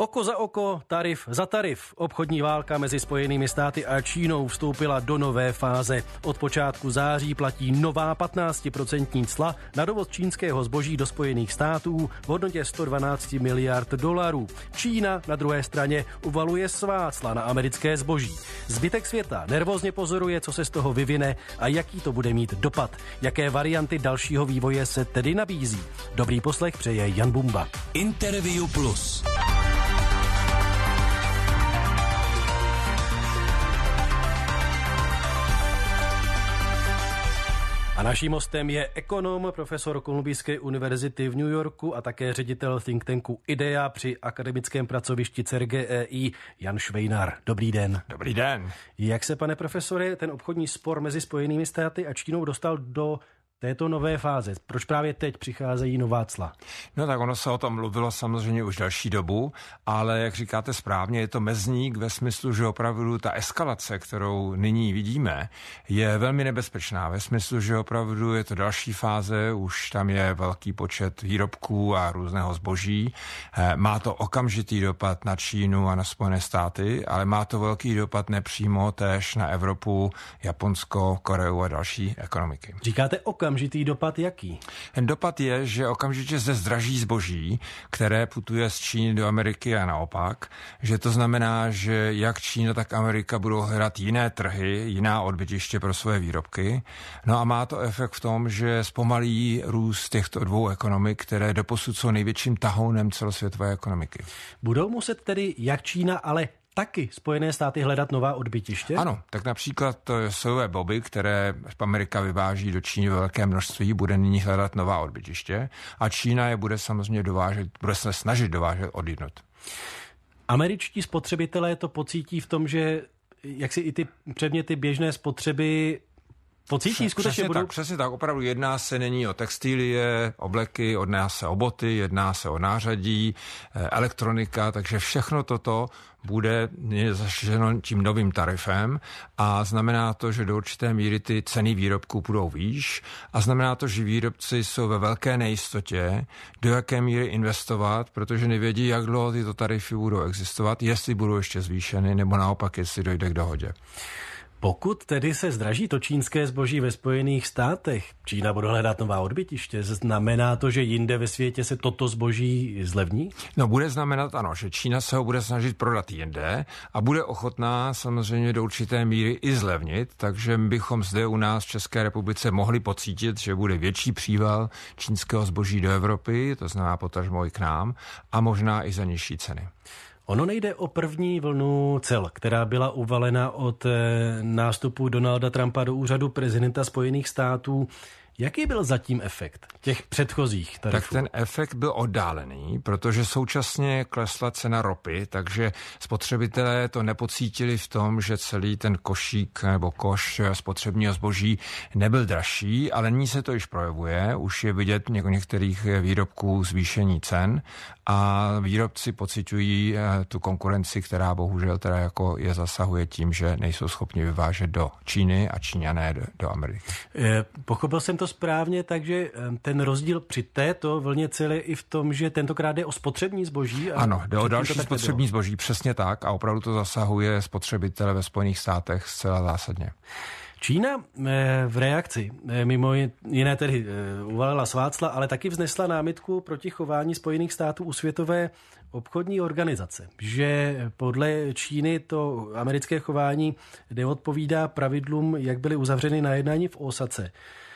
Oko za oko, tarif za tarif. Obchodní válka mezi Spojenými státy a Čínou vstoupila do nové fáze. Od počátku září platí nová 15% cla na dovoz čínského zboží do Spojených států v hodnotě 112 miliard dolarů. Čína na druhé straně uvaluje svá cla na americké zboží. Zbytek světa nervózně pozoruje, co se z toho vyvine a jaký to bude mít dopad. Jaké varianty dalšího vývoje se tedy nabízí. Dobrý poslech přeje Jan Bumba. Interview Plus. A naším hostem je ekonom, profesor Kolumbijské univerzity v New Yorku a také ředitel think tanku IDEA při akademickém pracovišti CERGEI Jan Švejnar. Dobrý den. Dobrý den. Jak se, pane profesore, ten obchodní spor mezi Spojenými státy a Čínou dostal do této nové fáze? Proč právě teď přicházejí nová cla? No tak ono se o tom mluvilo samozřejmě už další dobu, ale jak říkáte správně, je to mezník ve smyslu, že opravdu ta eskalace, kterou nyní vidíme, je velmi nebezpečná. Ve smyslu, že opravdu je to další fáze, už tam je velký počet výrobků a různého zboží. Má to okamžitý dopad na Čínu a na Spojené státy, ale má to velký dopad nepřímo též na Evropu, Japonsko, Koreu a další ekonomiky. Říkáte okamžitý dopad jaký? Ten dopad je, že okamžitě zde zdraží zboží, které putuje z Číny do Ameriky a naopak, že to znamená, že jak Čína, tak Amerika budou hledat jiné trhy, jiná odbytiště pro své výrobky. No a má to efekt v tom, že zpomalí růst těchto dvou ekonomik, které doposud jsou největším tahounem celosvětové ekonomiky. Budou muset tedy jak Čína, ale taky Spojené státy hledat nová odbytiště? Ano, tak například to sojové boby, které Amerika vyváží do Číny ve velké množství, bude nyní hledat nová odbytiště a Čína je bude samozřejmě bude se snažit dovážet odjinud. Američtí spotřebitelé to pocítí v tom, že jak si i ty předměty běžné spotřeby pocítí skutečně budou? Přesně tak, opravdu jedná se není o textilie, obleky, jedná se o boty, jedná se o nářadí, elektronika, takže všechno toto bude zaštěno tím novým tarifem a znamená to, že do určité míry ty ceny výrobků budou výš a znamená to, že výrobci jsou ve velké nejistotě, do jaké míry investovat, protože nevědí, jak dlouho tyto tarify budou existovat, jestli budou ještě zvýšeny nebo naopak, jestli dojde k dohodě. Pokud tedy se zdraží to čínské zboží ve Spojených státech, Čína bude hledat nová odbytiště, znamená to, že jinde ve světě se toto zboží zlevní? No bude znamenat ano, že Čína se ho bude snažit prodat jinde a bude ochotná samozřejmě do určité míry i zlevnit, takže bychom zde u nás v České republice mohli pocítit, že bude větší příval čínského zboží do Evropy, to znamená potažmo i k nám, a možná i za nižší ceny. Ono nejde o první vlnu cel, která byla uvalena od nástupu Donalda Trumpa do úřadu prezidenta Spojených států. Jaký byl zatím efekt těch předchozích tarifů? Tak ten efekt byl oddálený, protože současně klesla cena ropy, takže spotřebitelé to nepocítili v tom, že celý ten košík nebo koš spotřebního zboží nebyl dražší, ale nyní se to již projevuje, už je vidět některých výrobků zvýšení cen a výrobci pociťují tu konkurenci, která bohužel teda jako je zasahuje tím, že nejsou schopni vyvážet do Číny a Číňané do Ameriky. Pochopil jsem to správně, takže ten rozdíl při této vlně celé i v tom, že tentokrát jde o spotřební zboží. Ano, jde o další spotřební zboží, přesně tak a opravdu to zasahuje spotřebitele ve Spojených státech zcela zásadně. Čína v reakci mimo jiné tedy uvalila svá cla, ale taky vznesla námitku proti chování Spojených států u Světové obchodní organizace, že podle Číny to americké chování neodpovídá pravidlům, jak byly uzavřeny na jednání v Ósace.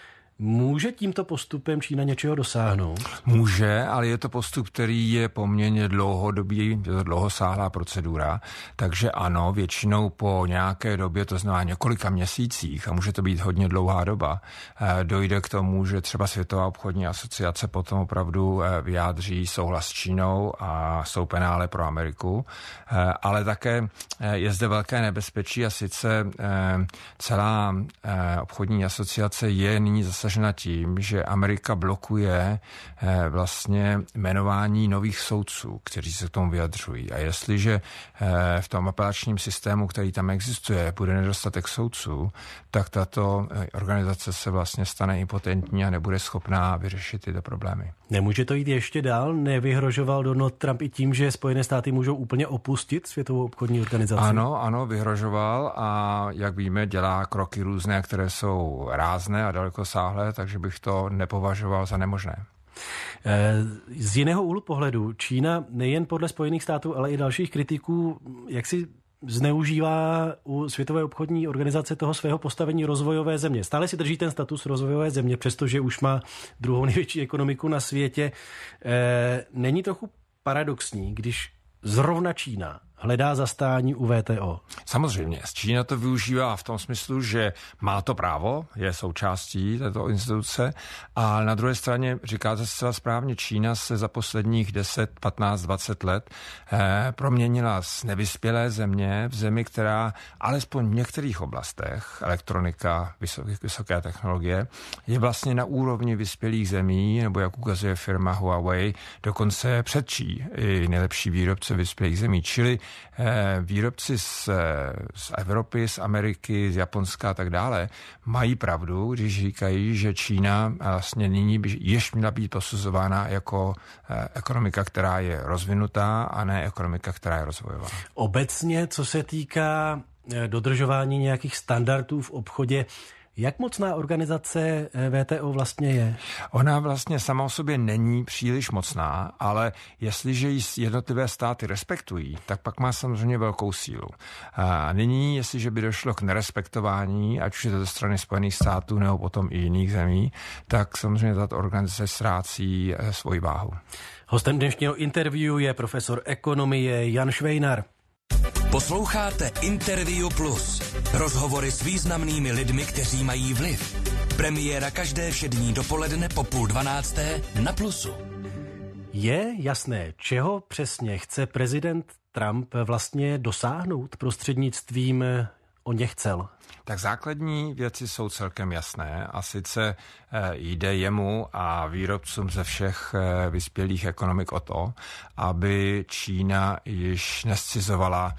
Může tímto postupem Čína něčeho dosáhnout? Může, ale je to postup, který je poměrně dlouhodobý, je to dlouhosáhlá procedura, takže ano, většinou po nějaké době, to znamená několika měsících, a může to být hodně dlouhá doba, dojde k tomu, že třeba Světová obchodní asociace potom opravdu vyjádří souhlas s Čínou a jsou penále pro Ameriku, ale také je zde velké nebezpečí a sice celá obchodní asociace je nyní zase zasažena tím, že Amerika blokuje vlastně jmenování nových soudců, kteří se k tomu vyjadřují. A jestliže v tom apelačním systému, který tam existuje, bude nedostatek soudců, tak tato organizace se vlastně stane impotentní a nebude schopná vyřešit tyto problémy. Nemůže to jít ještě dál? Nevyhrožoval Donald Trump i tím, že Spojené státy můžou úplně opustit Světovou obchodní organizaci? Ano, vyhrožoval a jak víme, dělá kroky různé, které jsou rázné a dalekosáhlé, takže bych to nepovažoval za nemožné. Z jiného úhlu pohledu Čína nejen podle Spojených států, ale i dalších kritiků, jak si zneužívá u Světové obchodní organizace toho svého postavení rozvojové země. Stále si drží ten status rozvojové země, přestože už má druhou největší ekonomiku na světě. Není trochu paradoxní, když zrovna Čína hledá zastání u WTO? Samozřejmě. Čína to využívá v tom smyslu, že má to právo, je součástí této instituce, a na druhé straně, říkáte zcela správně, Čína se za posledních 10, 15, 20 let proměnila z nevyspělé země v zemi, která alespoň v některých oblastech, elektronika, vysoké technologie, je vlastně na úrovni vyspělých zemí, nebo jak ukazuje firma Huawei, dokonce předčí i nejlepší výrobce vyspělých zemí, čili výrobci z Evropy, z Ameriky, z Japonska a tak dále mají pravdu, když říkají, že Čína vlastně nyní by již měla být posuzována jako ekonomika, která je rozvinutá, a ne ekonomika, která je rozvojová. Obecně, co se týká dodržování nějakých standardů v obchodě, jak mocná organizace WTO vlastně je? Ona vlastně sama o sobě není příliš mocná, ale jestliže ji jednotlivé státy respektují, tak pak má samozřejmě velkou sílu. A nyní, jestliže by došlo k nerespektování, ať už je to ze strany Spojených států nebo potom i jiných zemí, tak samozřejmě tato organizace ztrácí svoji váhu. Hostem dnešního interview je profesor ekonomie Jan Švejnar. Posloucháte Interview Plus. Rozhovory s významnými lidmi, kteří mají vliv. Premiéra každé všední dopoledne po 11:30 na Plusu. Je jasné, čeho přesně chce prezident Trump vlastně dosáhnout prostřednictvím oněch cel? Tak základní věci jsou celkem jasné, a sice jde jemu a výrobcům ze všech vyspělých ekonomik o to, aby Čína již nescizovala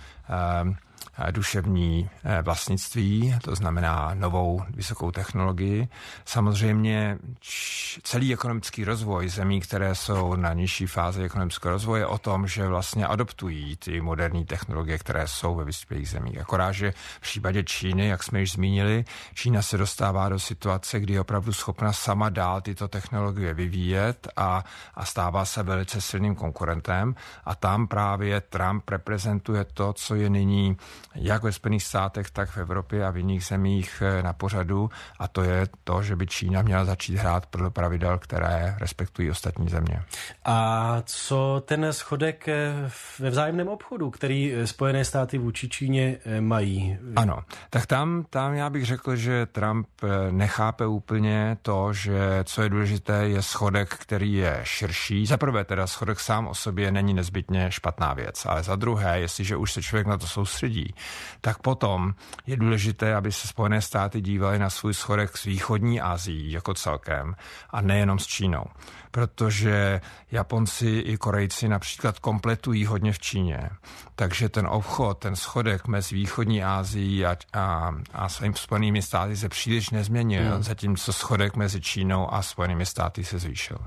duševní vlastnictví, to znamená novou vysokou technologii. Samozřejmě celý ekonomický rozvoj zemí, které jsou na nižší fázi ekonomického rozvoje, o tom, že vlastně adoptují ty moderní technologie, které jsou ve vyspělých zemích. Akorát, že v případě Číny, jak jsme již zmínili, Čína se dostává do situace, kdy je opravdu schopna sama dál tyto technologie vyvíjet a stává se velice silným konkurentem, a tam právě Trump reprezentuje to, co je nyní jak ve Spojených státech, tak v Evropě a v jiných zemích na pořadu, a to je to, že by Čína měla začít hrát podle pravidel, které respektují ostatní země. A co ten schodek ve vzájemném obchodu, který Spojené státy vůči Číně mají? Ano, tak tam já bych řekl, že Trump nechápe úplně to, že co je důležité, je schodek, který je širší. Za prvé teda schodek sám o sobě není nezbytně špatná věc, ale za druhé, jestliže už se člověk na to soustředí, tak potom je důležité, aby se Spojené státy dívaly na svůj schodek s východní Asií jako celkem a nejenom s Čínou. Protože Japonci i Korejci například kompletují hodně v Číně. Takže ten obchod, ten schodek mezi východní Asií a svými Spojenými státy se příliš nezměnil, zatímco schodek mezi Čínou a Spojenými státy se zvýšil.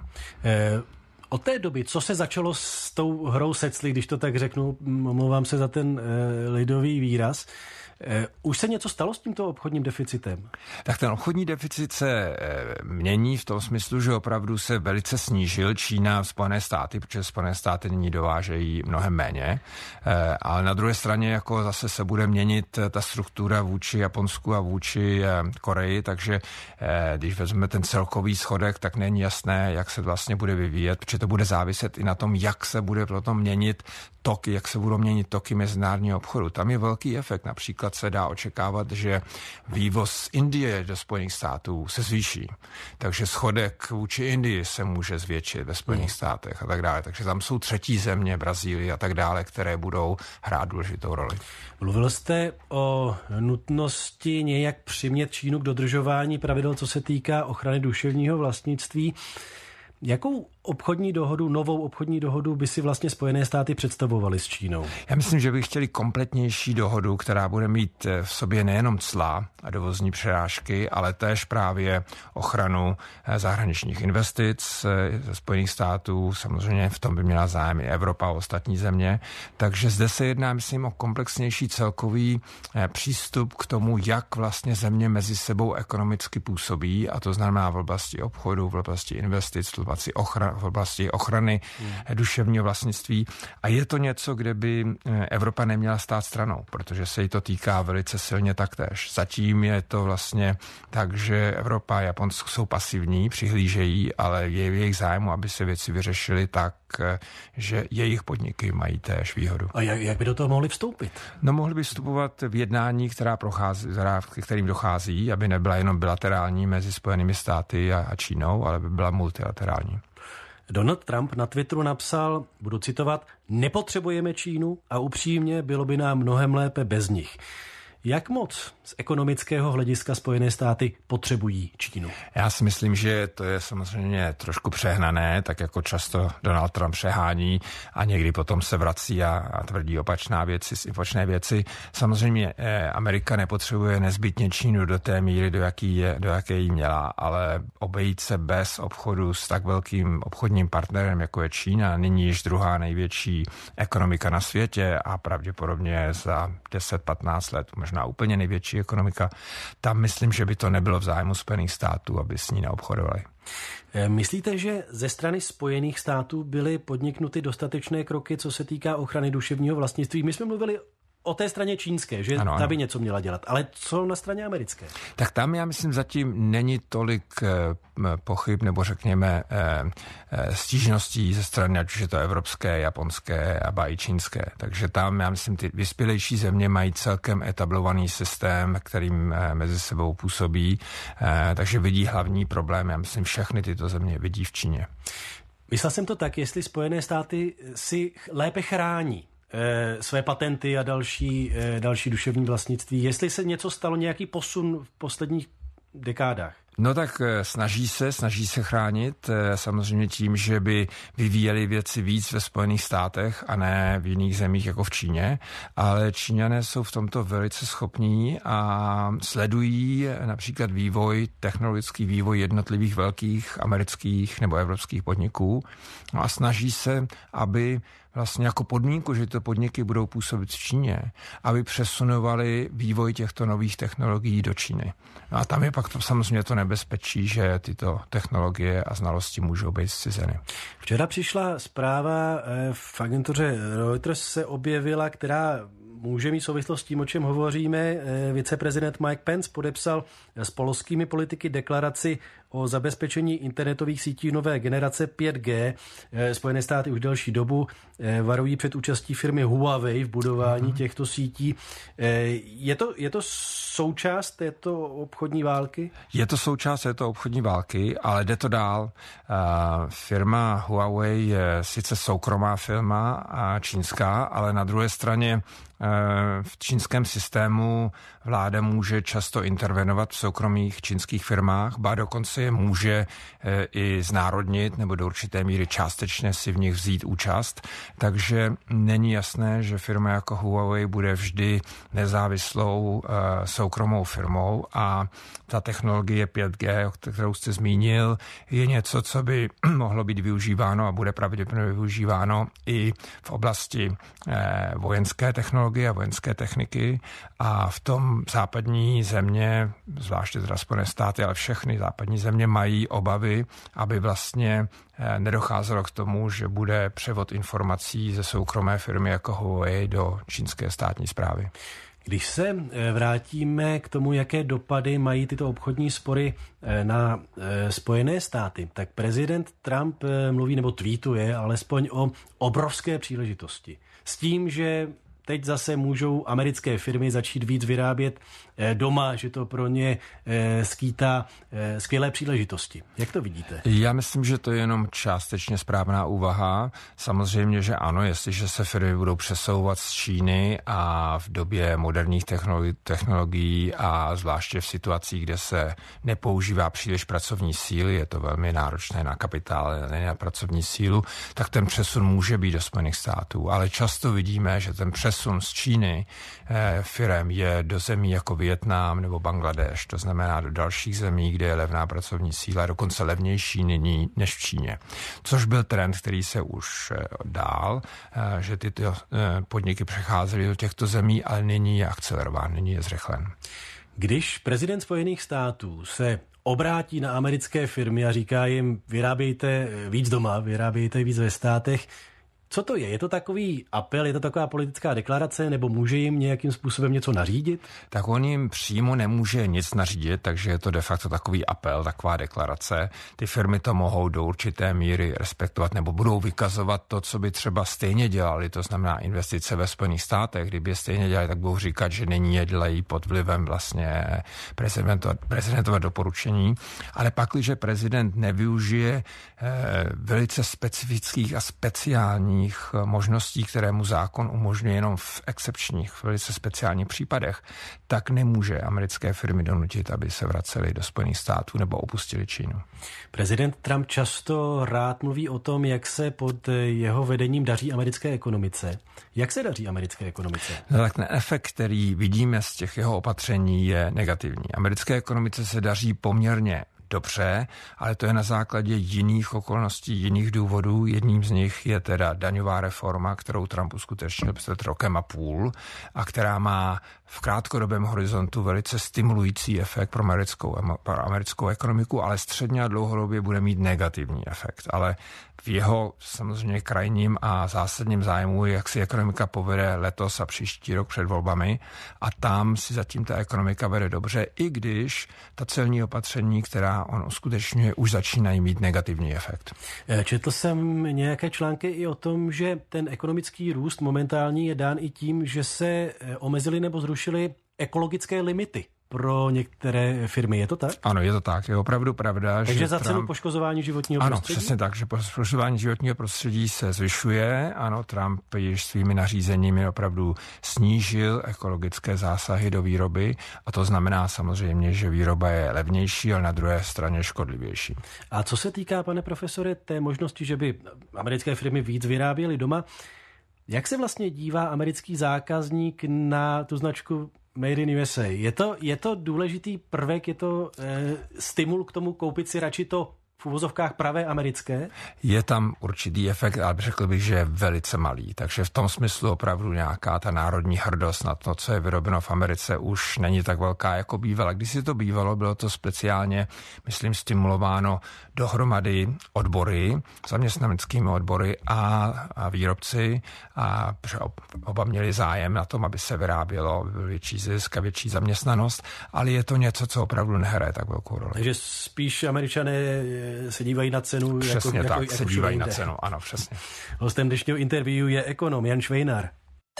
Od té doby, co se začalo s tou hrou secly, když to tak řeknu, omlouvám se za ten lidový výraz, už se něco stalo s tímto obchodním deficitem? Tak ten obchodní deficit se mění v tom smyslu, že opravdu se velice snížil Čína a Spojené státy, protože Spojené státy nyní dovážejí mnohem méně, ale na druhé straně jako zase se bude měnit ta struktura vůči Japonsku a vůči Koreji, takže když vezmeme ten celkový schodek, tak není jasné, jak se vlastně bude vyvíjet, protože to bude záviset i na tom, jak se bude potom měnit toky, jak se budou měnit toky mezinárodního obchodu. Tam je velký efekt. Například se dá očekávat, že vývoz z Indie do Spojených států se zvýší. Takže schodek vůči Indii se může zvětšit ve Spojených státech a tak dále. Takže tam jsou třetí země, Brazílie a tak dále, které budou hrát důležitou roli. Mluvil jste o nutnosti nějak přimět Čínu k dodržování pravidel, co se týká ochrany duševního vlastnictví. Jakou obchodní dohodu, novou obchodní dohodu by si vlastně Spojené státy představovaly s Čínou? Já myslím, že by chtěli kompletnější dohodu, která bude mít v sobě nejenom cla a dovozní přerážky, ale též právě ochranu zahraničních investic ze Spojených států. Samozřejmě v tom by měla zájem i Evropa a ostatní země. Takže zde se jedná, myslím, o komplexnější celkový přístup k tomu, jak vlastně země mezi sebou ekonomicky působí, a to znamená v oblasti obchodu, v oblasti investic, v oblasti ochrany duševního vlastnictví. A je to něco, kde by Evropa neměla stát stranou, protože se jí to týká velice silně taktéž. Zatím je to vlastně tak, že Evropa a Japonsko jsou pasivní, přihlížejí, ale je v jejich zájmu, aby se věci vyřešily tak, že jejich podniky mají též výhodu. A jak by do toho mohli vstoupit? No, mohli by vstupovat v jednání, k kterým dochází, aby nebyla jenom bilaterální mezi Spojenými státy a Čínou, ale by byla multilaterální. Donald Trump na Twitteru napsal, budu citovat, nepotřebujeme Čínu a upřímně bylo by nám mnohem lépe bez nich. Jak moc z ekonomického hlediska Spojené státy potřebují Čínu? Já si myslím, že to je samozřejmě trošku přehnané, tak jako často Donald Trump přehání a někdy potom se vrací a tvrdí opačné věci. Samozřejmě Amerika nepotřebuje nezbytně Čínu do té míry, do jaké jí měla, ale obejít se bez obchodu s tak velkým obchodním partnerem, jako je Čína, nyní již druhá největší ekonomika na světě a pravděpodobně za 10-15 let možná úplně největší ekonomika, tam myslím, že by to nebylo v zájmu Spojených států, aby s ní neobchodovali. Myslíte, že ze strany Spojených států byly podniknuty dostatečné kroky, co se týká ochrany duševního vlastnictví? My jsme mluvili o té straně čínské, že ta by něco měla dělat. Ale co na straně americké? Tak tam, já myslím, zatím není tolik pochyb, nebo řekněme stížností ze strany, ať už je to evropské, japonské a i čínské. Takže tam, já myslím, ty vyspělejší země mají celkem etablovaný systém, kterým mezi sebou působí, takže vidí hlavní problém. Já myslím, všechny tyto země vidí v Číně. Myslel jsem to tak, jestli Spojené státy si lépe chrání své patenty a další duševní vlastnictví. Jestli se něco stalo, nějaký posun v posledních dekádách? No tak snaží se chránit, samozřejmě tím, že by vyvíjeli věci víc ve Spojených státech a ne v jiných zemích jako v Číně, ale Číňané jsou v tomto velice schopní a sledují například technologický vývoj jednotlivých velkých amerických nebo evropských podniků a snaží se, aby vlastně jako podmínku, že tyto podniky budou působit v Číně, aby přesunovali vývoj těchto nových technologií do Číny. No a tam je pak samozřejmě to nebezpečí, že tyto technologie a znalosti můžou být zcizeny. Včera přišla zpráva v agentuře Reuters se objevila, která může mít souvislost s tím, o čem hovoříme. Viceprezident Mike Pence podepsal s polskými politiky deklaraci o zabezpečení internetových sítí nové generace 5G. Spojené státy už delší dobu varují před účastí firmy Huawei v budování těchto sítí. Je to součást této obchodní války? Je to součást této obchodní války, ale jde to dál. Firma Huawei je sice soukromá firma a čínská, ale na druhé straně v čínském systému vláda může často intervenovat v soukromých čínských firmách, ba dokonce je může i znárodnit nebo do určité míry částečně si v nich vzít účast. Takže není jasné, že firma jako Huawei bude vždy nezávislou soukromou firmou a ta technologie 5G, kterou jste zmínil, je něco, co by mohlo být využíváno a bude pravděpodobně využíváno i v oblasti vojenské technologie a vojenské techniky a v tom západní země, zvláště teda Spojené státy, ale všechny západní země mají obavy, aby vlastně nedocházelo k tomu, že bude převod informací ze soukromé firmy jako Huawei do čínské státní správy. Když se vrátíme k tomu, jaké dopady mají tyto obchodní spory na Spojené státy, tak prezident Trump mluví nebo tweetuje alespoň o obrovské příležitosti. S tím, že teď zase můžou americké firmy začít víc vyrábět doma, že to pro ně skýtá skvělé příležitosti. Jak to vidíte? Já myslím, že to je jenom částečně správná úvaha. Samozřejmě, že ano, jestliže se firmy budou přesouvat z Číny a v době moderních technologií a zvláště v situacích, kde se nepoužívá příliš pracovní síly, je to velmi náročné na kapitál, ne na pracovní sílu, tak ten přesun může být do Spojených států. Ale často vidíme, že ten přesun z Číny firem je do zemí jako Vietnam nebo Bangladeš, to znamená do dalších zemí, kde je levná pracovní síla, dokonce levnější nyní než v Číně. Což byl trend, který se už dál, že tyto podniky přecházely do těchto zemí, ale nyní je akcelerován, nyní je zrychlen. Když prezident Spojených států se obrátí na americké firmy a říká jim, vyrábějte víc doma, vyrábějte víc ve státech, co to je? Je to takový apel, je to taková politická deklarace, nebo může jim nějakým způsobem něco nařídit? Tak on jim přímo nemůže nic nařídit, takže je to de facto takový apel, taková deklarace. Ty firmy to mohou do určité míry respektovat nebo budou vykazovat to, co by třeba stejně dělali, to znamená investice ve Spojených státech. Kdyby je stejně dělali, tak budou říkat, že nyní je dělají pod vlivem vlastně prezidentova doporučení. Ale pakliže prezident nevyužije velice specifických a speciálních možností, které mu zákon umožňuje jenom v excepčních, velice speciálních případech, tak nemůže americké firmy donutit, aby se vracely do Spojených států nebo opustili Čínu. Prezident Trump často rád mluví o tom, jak se pod jeho vedením daří americké ekonomice. Jak se daří americké ekonomice? No, tak ten efekt, který vidíme z těch jeho opatření, je negativní. Americké ekonomice se daří poměrně dobře, ale to je na základě jiných okolností, jiných důvodů. Jedním z nich je teda daňová reforma, kterou Trump uskutečnil před rokem a půl a která má v krátkodobém horizontu velice stimulující efekt pro americkou ekonomiku, ale středně a dlouhodobě bude mít negativní efekt. Ale v jeho samozřejmě krajním a zásadním zájmu, jak si ekonomika povede letos a příští rok před volbami, a tam si zatím ta ekonomika vede dobře, i když ta celní opatření, která on uskutečňuje, už začínají mít negativní efekt. Četl jsem nějaké články i o tom, že ten ekonomický růst momentální je dán i tím, že se omezily nebo zrušily ekologické limity pro některé firmy. Je to tak? Ano, je to tak. Je opravdu pravda, takže že za cenu poškozování životního prostředí? Ano, přesně tak, že poškozování životního prostředí se zvyšuje. Ano, Trump již svými nařízeními opravdu snížil ekologické zásahy do výroby a to znamená samozřejmě, že výroba je levnější, ale na druhé straně škodlivější. A co se týká, pane profesore, té možnosti, že by americké firmy víc vyráběly doma, jak se vlastně dívá americký zákazník na tu značku Made in USA? Je to důležitý prvek, je to stimul k tomu koupit si radši to v uvozovkách pravé americké? Je tam určitý efekt, ale řekl bych, že je velice malý. Takže v tom smyslu opravdu nějaká ta národní hrdost na to, co je vyrobeno v Americe, už není tak velká, jako bývala. Když si to bývalo, bylo to speciálně, myslím, stimulováno dohromady odbory, zaměstnaneckými odbory a výrobci, a oba měli zájem na tom, aby se vyrábělo, aby byl větší zisk a větší zaměstnanost, ale je to něco, co opravdu nehraje tak velkou roli. Takže spíš Američané se dívají na cenu. Přesně tak, se dívají na cenu, ano, přesně. Hostem dnešního interview je ekonom Jan Švejnar.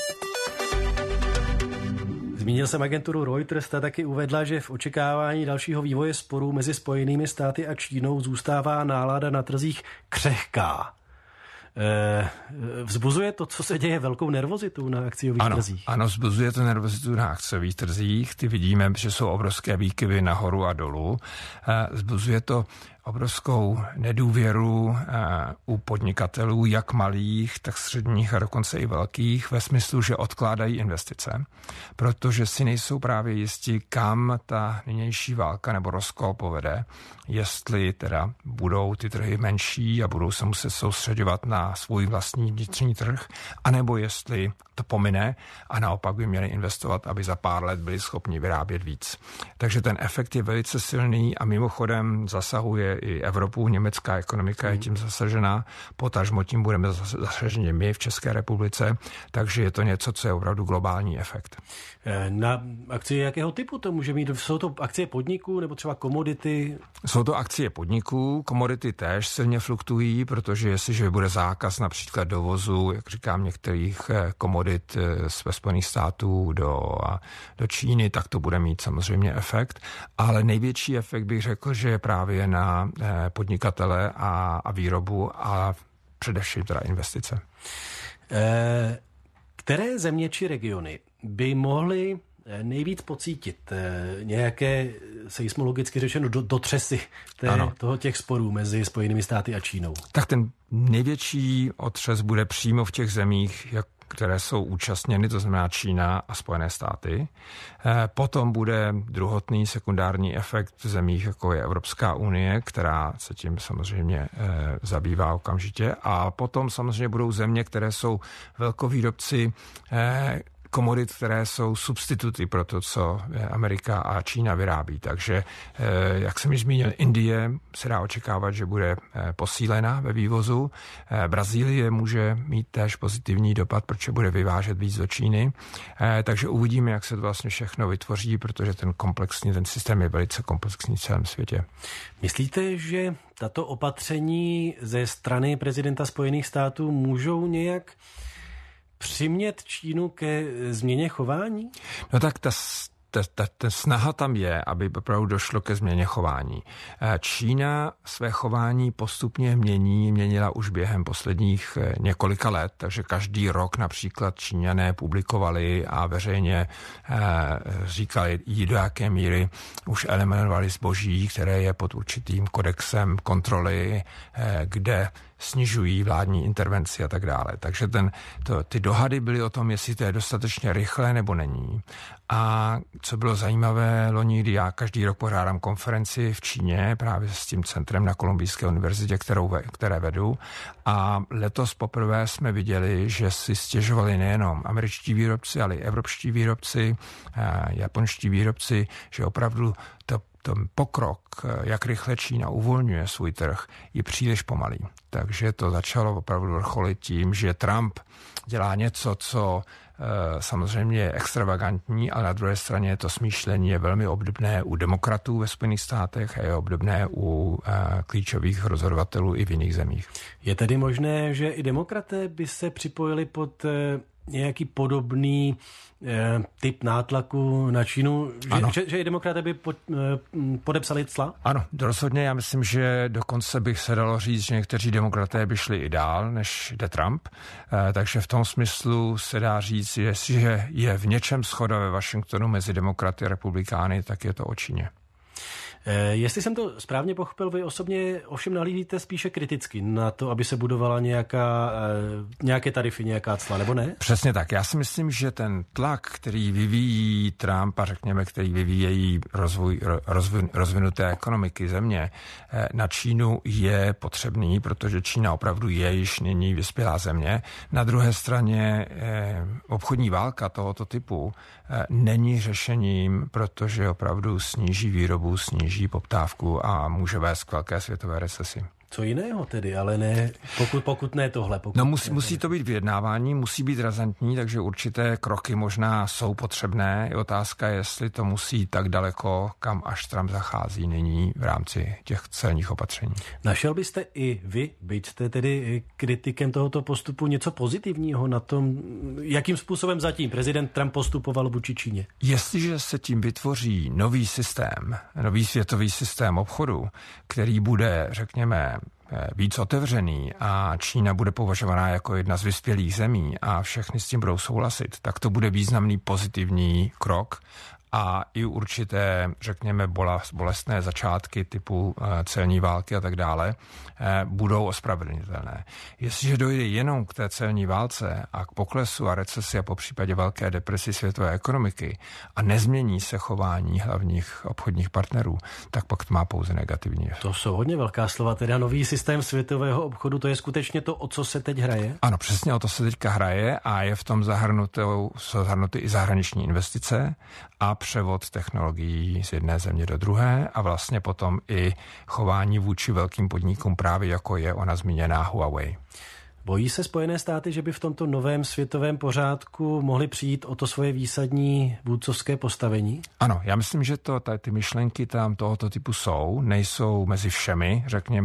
Zmínil jsem agenturu Reuters, ta taky uvedla, že v očekávání dalšího vývoje sporů mezi Spojenými státy a Čínou zůstává nálada na trzích křehká. Vzbuzuje to, co se děje, velkou nervozitu na akciových trzích? Ano, vzbuzuje to nervozitu na akciových trzích. Ty vidíme, že jsou obrovské výkyvy nahoru a dolů. Vzbuzuje to obrovskou nedůvěru u podnikatelů, jak malých, tak středních a dokonce i velkých, ve smyslu, že odkládají investice, protože si nejsou právě jistí, kam ta nynější válka nebo rozkol povede, jestli teda budou ty trhy menší a budou se muset soustředovat na svůj vlastní vnitřní trh, anebo jestli to pomine a naopak by měli investovat, aby za pár let byli schopni vyrábět víc. Takže ten efekt je velice silný a mimochodem zasahuje i Evropu, německá ekonomika je tím zasažená, potažmo tím budeme zasaženi my v České republice, takže je to něco, co je opravdu globální efekt. Na akcie jakého typu to může mít? Jsou to akcie podniků nebo třeba komodity? Jsou to akcie podniků, komodity též silně fluktuují, protože jestliže bude zákaz například dovozu, jak říkám, některých komodit ze Spojených států do Číny, tak to bude mít samozřejmě efekt. Ale největší efekt bych řekl, že je právě na podnikatele a výrobu a především teda investice. Které země či regiony by mohly nejvíc pocítit nějaké seismologicky řečeno dotřesy těch sporů mezi Spojenými státy a Čínou? Tak ten největší otřes bude přímo v těch zemích, které jsou účastněny, to znamená Čína a Spojené státy. Potom bude druhotný sekundární efekt v zemích, jako je Evropská unie, která se tím samozřejmě zabývá okamžitě. A potom samozřejmě budou země, které jsou velkovýrobci komodit, které jsou substituty pro to, co Amerika a Čína vyrábí. Takže, jak jsem již zmínil, Indie se dá očekávat, že bude posílena ve vývozu. Brazílie může mít též pozitivní dopad, protože bude vyvážet víc do Číny. Takže uvidíme, jak se to vlastně všechno vytvoří, protože ten systém je velice komplexní v celém světě. Myslíte, že tato opatření ze strany prezidenta Spojených států můžou nějak přimět Čínu ke změně chování? No tak ta snaha tam je, aby opravdu došlo ke změně chování. Čína své chování postupně měnila už během posledních několika let, takže každý rok například Číňané publikovali a veřejně říkali, do jaké míry už eliminovali zboží, které je pod určitým kodexem kontroly, kde snižují vládní intervenci a tak dále. Takže ty dohady byly o tom, jestli to je dostatečně rychlé nebo není. A co bylo zajímavé loni, kdy já každý rok pořádám konferenci v Číně právě s tím centrem na Kolumbijské univerzitě, které vedu. A letos poprvé jsme viděli, že si stěžovali nejenom američtí výrobci, ale i evropští výrobci, japonští výrobci, že opravdu ten pokrok, jak rychle Čína uvolňuje svůj trh, je příliš pomalý. Takže to začalo opravdu vrcholit tím, že Trump dělá něco, co samozřejmě je extravagantní, ale na druhé straně to smýšlení je velmi obdobné u demokratů ve Spojených státech a je obdobné u klíčových rozhodovatelů i v jiných zemích. Je tedy možné, že i demokraté by se připojili pod nějaký podobný typ nátlaku na Čínu, že i demokraté by podepsali cla? Ano, rozhodně. Já myslím, že dokonce bych se dalo říct, že někteří demokraté by šli i dál, než jde Trump. Takže v tom smyslu se dá říct, že je v něčem shoda ve Washingtonu mezi demokraty a republikány, tak je to o Číně. Jestli jsem to správně pochopil, vy osobně ovšem nahlížíte spíše kriticky na to, aby se budovala nějaké tarify, nějaká cla, nebo ne? Přesně tak. Já si myslím, že ten tlak, který vyvíjí Trump a řekněme, který vyvíjejí rozvinuté ekonomiky země na Čínu je potřebný, protože Čína opravdu je již nyní vyspělá země. Na druhé straně obchodní válka tohoto typu není řešením, protože opravdu sníží výrobu, sníží poptávku a může vést k velké světové recesi. Co jiného tedy, ale ne, pokud ne tohle. Musí to být vyjednávání, musí být razantní, takže určité kroky možná jsou potřebné. Je otázka, jestli to musí tak daleko, kam až Trump zachází nyní v rámci těch celních opatření. Našel byste i vy, byť jste tedy kritikem tohoto postupu, něco pozitivního na tom, jakým způsobem zatím prezident Trump postupoval vůči Číně? Jestliže se tím vytvoří nový systém, nový světový systém obchodu, který bude, řekněme, víc otevřený a Čína bude považovaná jako jedna z vyspělých zemí a všechny s tím budou souhlasit, tak to bude významný pozitivní krok a i určité, řekněme, bolestné začátky typu celní války a tak dále budou ospravedlnitelné. Jestliže dojde jenom k té celní válce a k poklesu a recesi a popřípadě velké depresi světové ekonomiky a nezmění se chování hlavních obchodních partnerů, tak pak to má pouze negativní. To jsou hodně velká slova, teda nový systém světového obchodu, to je skutečně to, o co se teď hraje? Ano, přesně o to se teďka hraje a je v tom zahrnuty i zahraniční investice a převod technologií z jedné země do druhé a vlastně potom i chování vůči velkým podnikům právě jako je ona zmíněná Huawei. Bojí se Spojené státy, že by v tomto novém světovém pořádku mohly přijít o to svoje výsadní vůdcovské postavení? Ano, já myslím, že ty myšlenky tam tohoto typu nejsou mezi všemi, řekněme,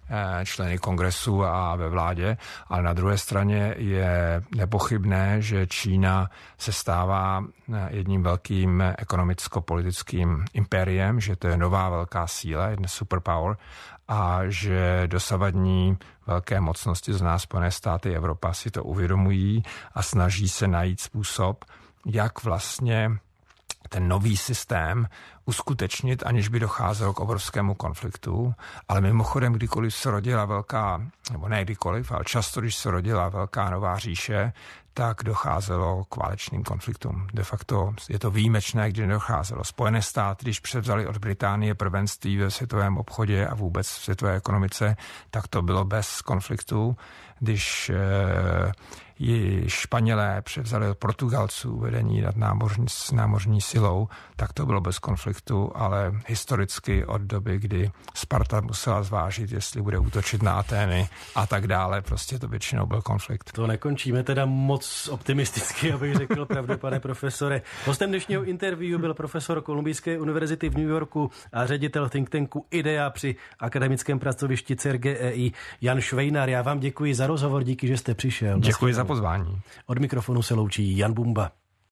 členy kongresu a ve vládě, ale na druhé straně je nepochybné, že Čína se stává jedním velkým ekonomicko-politickým impériem, že to je nová velká síla, jedna superpower, a že dosavadní velké mocnosti z nás Spojené státy Evropa si to uvědomují a snaží se najít způsob, jak vlastně ten nový systém uskutečnit, aniž by docházelo k obrovskému konfliktu. Ale mimochodem, kdykoliv se rodila velká, nebo ne kdykoliv, ale často, když se rodila velká nová říše, tak docházelo k válečným konfliktům. De facto je to výjimečné, kdy nedocházelo. Spojené státy, když převzali od Británie prvenství ve světovém obchodě a vůbec v světové ekonomice, tak to bylo bez konfliktů. Když Španělé převzali od Portugalců vedení nad námořní silou, tak to bylo bez konfliktu, ale historicky od doby, kdy Sparta musela zvážit, jestli bude útočit na Atény a tak dále, prostě to většinou byl konflikt. To nekončíme teda moc optimisticky, abych řekl pravdu, pane profesore. Hostem dnešního interview byl profesor Kolumbijské univerzity v New Yorku a ředitel think tanku IDEA při akademickém pracovišti CERGEI Jan Švejnar. Já vám děkuji za rozhovor, díky, že jste přišel. Děkuji za pozvání. Od mikrofonu se loučí Jan Bumba.